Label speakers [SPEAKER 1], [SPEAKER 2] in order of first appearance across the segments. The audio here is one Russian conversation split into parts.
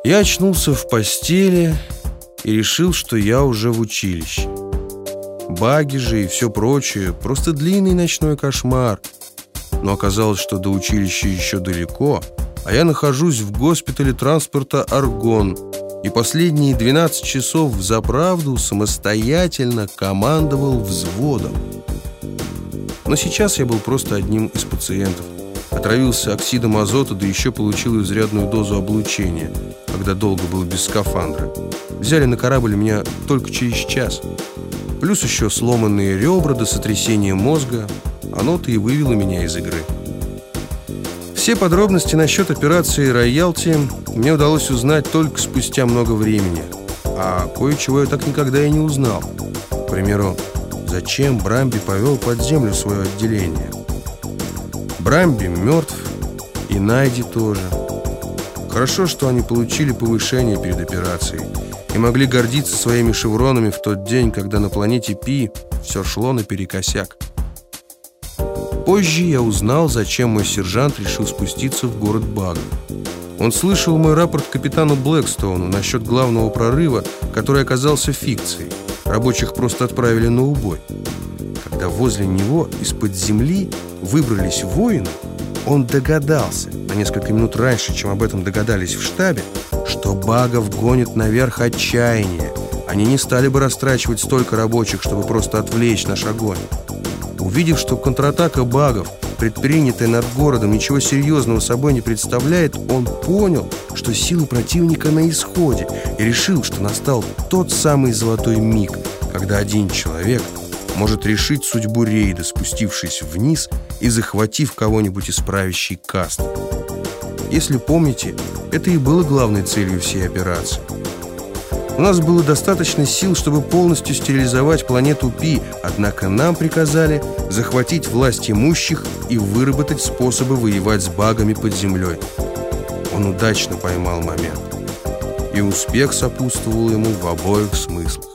[SPEAKER 1] Я очнулся в постели и решил, что я уже в училище. Баги же и все прочее — просто длинный ночной кошмар. Но оказалось, что до училища еще далеко, а я нахожусь в госпитале транспорта «Аргон» и последние 12 часов взаправду самостоятельно командовал взводом. Но сейчас я был просто одним из пациентов. Отравился оксидом азота, да еще получил изрядную дозу облучения, когда долго был без скафандра. Взяли на корабль меня только через час. Плюс еще сломанные ребра до сотрясения мозга. Оно-то и вывело меня из игры. Все подробности насчет операции «Роялти» мне удалось узнать только спустя много времени. А кое-чего я так никогда и не узнал. К примеру, зачем Брамби повел под землю свое отделение? Брамби мертв, и Найди тоже. Хорошо, что они получили повышение перед операцией и могли гордиться своими шевронами в тот день, когда на планете Пи все шло наперекосяк. Позже я узнал, зачем мой сержант решил спуститься в город Багов. Он слышал мой рапорт капитану Блэкстоуну насчет главного прорыва, который оказался фикцией. Рабочих просто отправили на убой. Когда возле него из-под земли выбрались воины, он догадался, на несколько минут раньше, чем об этом догадались в штабе, что Багов гонит наверх отчаяние. Они не стали бы растрачивать столько рабочих, чтобы просто отвлечь наш огонь. Увидев, что контратака Багов, предпринятая над городом, ничего серьезного собой не представляет, он понял, что силы противника на исходе, и решил, что настал тот самый золотой миг, когда один человек может решить судьбу рейда, спустившись вниз и захватив кого-нибудь из правящей касты. Если помните, это и было главной целью всей операции. У нас было достаточно сил, чтобы полностью стерилизовать планету Пи, однако нам приказали захватить власть имущих и выработать способы воевать с багами под землей. Он удачно поймал момент, и успех сопутствовал ему в обоих смыслах.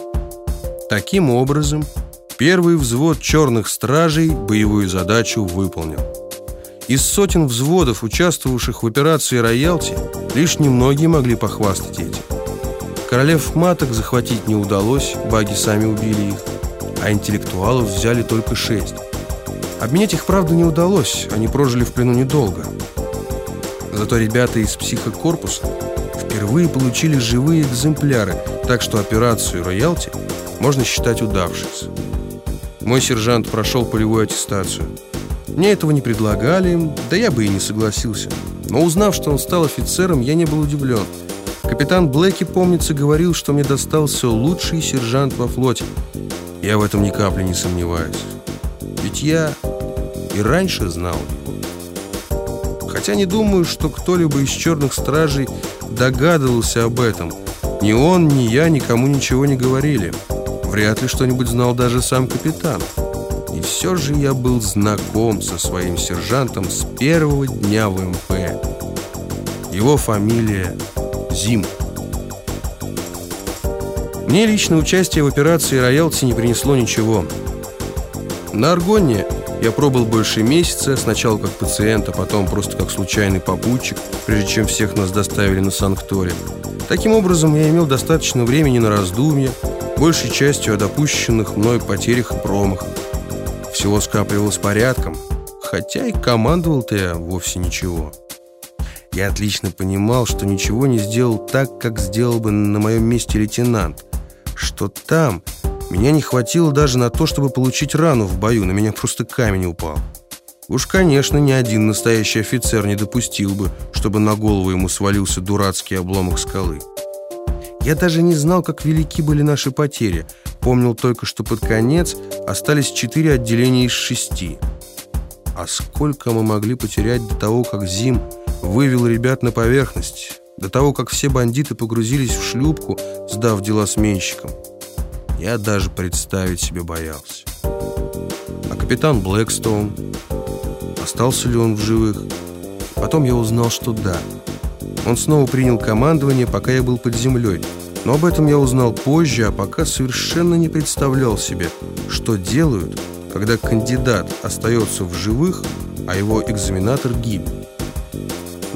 [SPEAKER 1] Таким образом, первый взвод черных стражей боевую задачу выполнил. Из сотен взводов, участвовавших в операции «Роялти», лишь немногие могли похвастать этим. Королев маток захватить не удалось, баги сами убили их, а интеллектуалов взяли только 6. Обменять их, правда, не удалось, они прожили в плену недолго. Зато ребята из психокорпуса впервые получили живые экземпляры, так что операцию «Роялти» можно считать удавшейся. Мой сержант прошел полевую аттестацию. Мне этого не предлагали, да я бы и не согласился. Но узнав, что он стал офицером, я не был удивлен. Капитан Блэки, помнится, говорил, что мне достался лучший сержант во флоте. Я в этом ни капли не сомневаюсь. Ведь я и раньше знал его. Хотя не думаю, что кто-либо из черных стражей догадывался об этом. Ни он, ни я никому ничего не говорили. Вряд ли что-нибудь знал даже сам капитан. И все же я был знаком со своим сержантом с первого дня в МП. Его фамилия Зим. Мне лично участие в операции «Роялти» не принесло ничего. На Аргоне я пробыл больше месяца, сначала как пациент, а потом просто как случайный попутчик, прежде чем всех нас доставили на Санкторе. Таким образом, я имел достаточно времени на раздумья, большей частью о допущенных мной потерях и промахах. Всего скапливалось порядком, хотя и командовал-то я вовсе ничего. Я отлично понимал, что ничего не сделал так, как сделал бы на моем месте лейтенант. Что там меня не хватило даже на то, чтобы получить рану в бою, на меня просто камень упал. Уж, конечно, ни один настоящий офицер не допустил бы, чтобы на голову ему свалился дурацкий обломок скалы. Я даже не знал, как велики были наши потери. Помнил только, что под конец остались 4 отделения из 6. А сколько мы могли потерять до того, как Зим вывел ребят на поверхность, до того, как все бандиты погрузились в шлюпку, сдав дела сменщикам. Я даже представить себе боялся. А капитан Блэкстоун, остался ли он в живых? Потом я узнал, что да. Он снова принял командование, пока я был под землей. Но об этом я узнал позже, а пока совершенно не представлял себе, что делают, когда кандидат остается в живых, а его экзаменатор гибнет.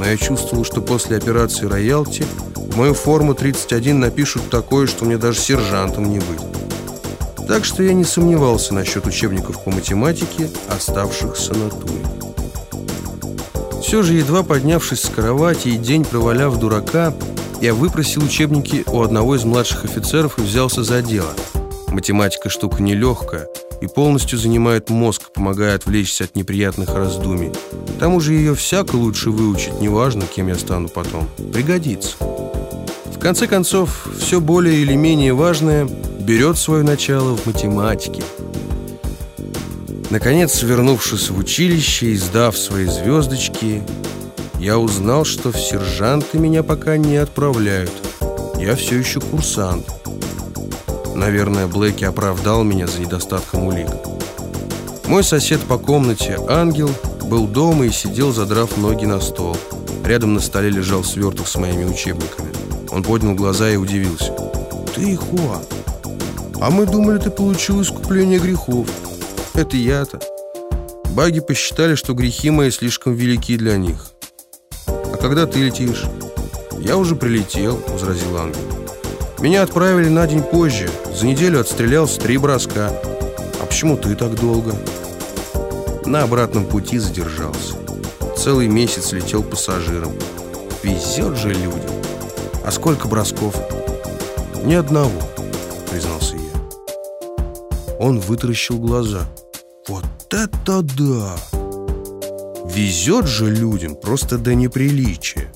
[SPEAKER 1] но я чувствовал, что после операции «Роялти» в мою форму 31 напишут такое, что мне даже сержантом не быть. Так что я не сомневался насчет учебников по математике, оставшихся на туре. Все же, едва поднявшись с кровати и день проваляв дурака, я выпросил учебники у одного из младших офицеров и взялся за дело. Математика штука нелегкая и полностью занимает мозг, помогая отвлечься от неприятных раздумий. К тому же ее всяко лучше выучить, неважно, кем я стану потом. Пригодится. В конце концов, все более или менее важное берет свое начало в математике. Наконец, вернувшись в училище и сдав свои звездочки, я узнал, что в сержанты меня пока не отправляют. Я все еще курсант. Наверное, Блэки оправдал меня за недостатком улик. Мой сосед по комнате, Ангел, был дома и сидел, задрав ноги на стол. Рядом на столе лежал сверток с моими учебниками. Он поднял глаза и удивился. «Ты, Хуан, а мы думали, ты получил искупление грехов». «Это я-то. Баги посчитали, что грехи мои слишком велики для них». «А когда ты летишь?» «Я уже прилетел», — возразил Ангел. «Меня отправили на день позже. За неделю отстрелялся 3 броска. А почему ты так долго?» «На обратном пути задержался. Целый месяц летел пассажиром. Везет же людям. А сколько бросков?» «Ни одного», — признался я. Он вытаращил глаза. «Вот это да! Везет же людям просто до неприличия».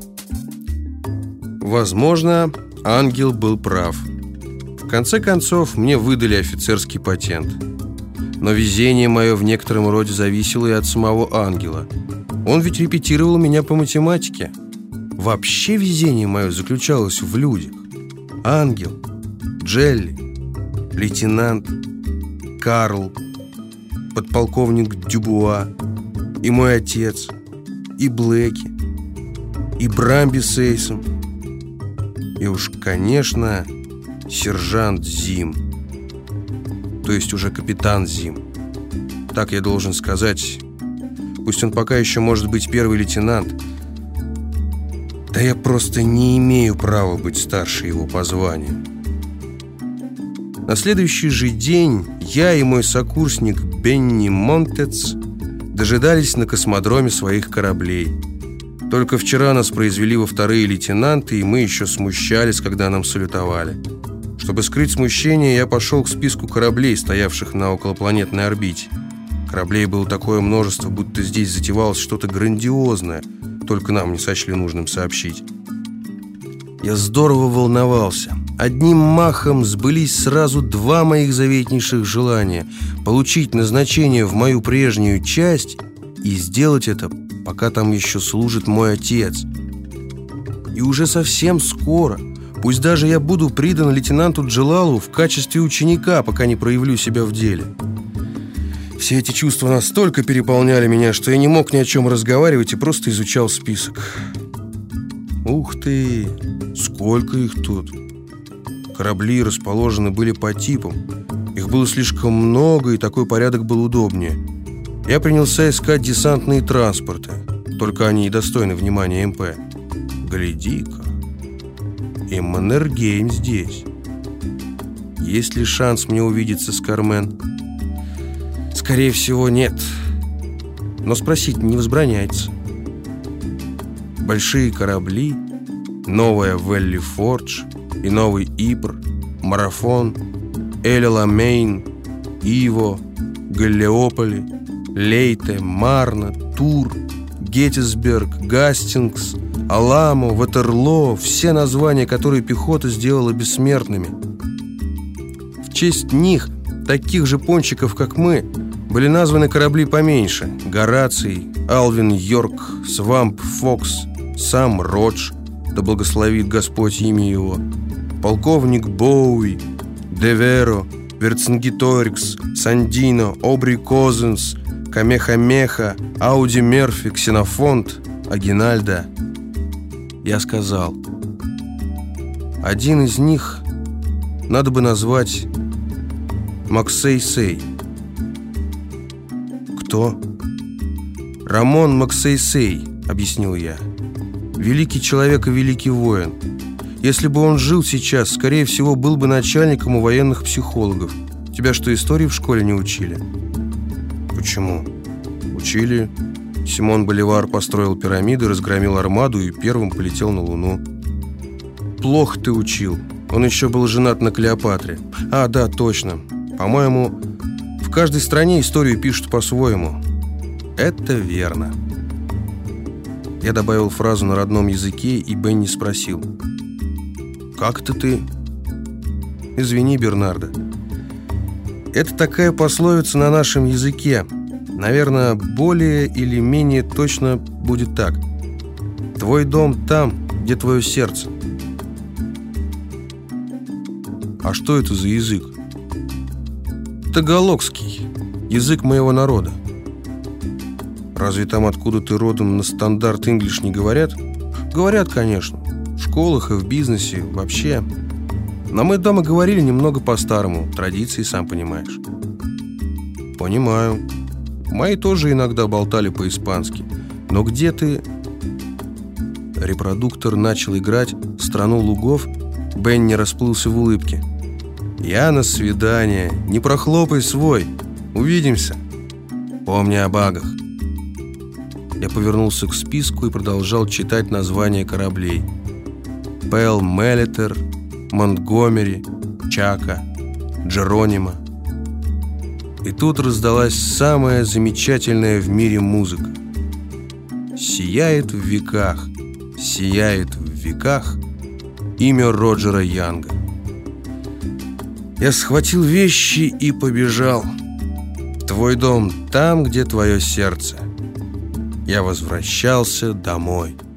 [SPEAKER 1] Возможно, Ангел был прав. В конце концов, мне выдали офицерский патент. Но везение мое в некотором роде зависело и от самого Ангела. Он ведь репетировал меня по математике. Вообще везение мое заключалось в людях. Ангел, Джелли, лейтенант Карл, подполковник Дюбуа, и мой отец, и Блэки, и Брамби с Эйсом, и уж, конечно, сержант Зим, то есть уже капитан Зим. Так я должен сказать, пусть он пока еще может быть первый лейтенант. Да я просто не имею права быть старше его по званию. На следующий же день я и мой сокурсник Бенни Монтец дожидались на космодроме своих кораблей. Только вчера нас произвели во вторые лейтенанты, и мы еще смущались, когда нам салютовали. Чтобы скрыть смущение, я пошел к списку кораблей, стоявших на околопланетной орбите. Кораблей было такое множество, будто здесь затевалось что-то грандиозное, только нам не сочли нужным сообщить. Я здорово волновался. Одним махом сбылись сразу 2 моих заветнейших желания: получить назначение в мою прежнюю часть и сделать это, пока там еще служит мой отец. И уже совсем скоро, пусть даже я буду придан лейтенанту Джелалу в качестве ученика, пока не проявлю себя в деле. Все эти чувства настолько переполняли меня, что я не мог ни о чем разговаривать и просто изучал список. Ух ты, сколько их тут! Корабли расположены были по типам. Их было слишком много, и такой порядок был удобнее. Я принялся искать десантные транспорты. Только они и достойны внимания МП. Гляди-ка, и Маннергейм здесь. Есть ли шанс мне увидеться с Кармен? Скорее всего, нет. Но спросить не возбраняется. Большие корабли, новая Велли Фордж и новый Ипр, Марафон, Эль-Аламейн, Иво, Галлиополи, Лейте, Марна, Тур, Геттисберг, Гастингс, Аламо, Ватерлоо, все названия, которые пехота сделала бессмертными. В честь них, таких же пончиков, как мы, были названы корабли поменьше: Гораций, Алвин Йорк, Свамп Фокс, Сам Родж, да благословит Господь имя его, полковник Боуи, Деверо, Верцингеторикс, Сандино, Обри Козенс, Камехамеха, Ауди Мерфи, Ксенофонт, Агинальда. Я сказал, один из них надо бы назвать Максей-Сей. «Кто?» «Рамон Максей-Сей», — объяснил я. Великий человек и великий воин. Если бы он жил сейчас, скорее всего, был бы начальником у военных психологов. Тебя что, истории в школе не учили? Почему? Учили. Симон Боливар построил пирамиды, разгромил армаду и первым полетел на Луну. Плохо ты учил. Он еще был женат на Клеопатре. А, да, точно. По-моему, в каждой стране историю пишут по-своему. Это верно. Я добавил фразу на родном языке, и Бенни спросил: «Как это ты?» «Извини, Бернардо. Это такая пословица на нашем языке. Наверное, более или менее точно будет так: твой дом там, где твое сердце». А что это за язык? Тагалогский, язык моего народа. Разве там, откуда ты родом, на стандарт инглиш не говорят? Говорят, конечно. В школах и в бизнесе, вообще. Но мы дома говорили немного по-старому. Традиции, сам понимаешь. Понимаю. Мои тоже иногда болтали по-испански. Но где ты... Репродуктор начал играть «Страну лугов». Бенни расплылся в улыбке. «Я на свидание. Не прохлопай свой. Увидимся. Помни о багах». Я повернулся к списку и продолжал читать названия кораблей: Пэл Мелитер, Монтгомери, Чака, Джеронимо. И тут раздалась самая замечательная в мире музыка. Сияет в веках имя Роджера Янга. Я схватил вещи и побежал. Твой дом там, где твое сердце. Я возвращался домой.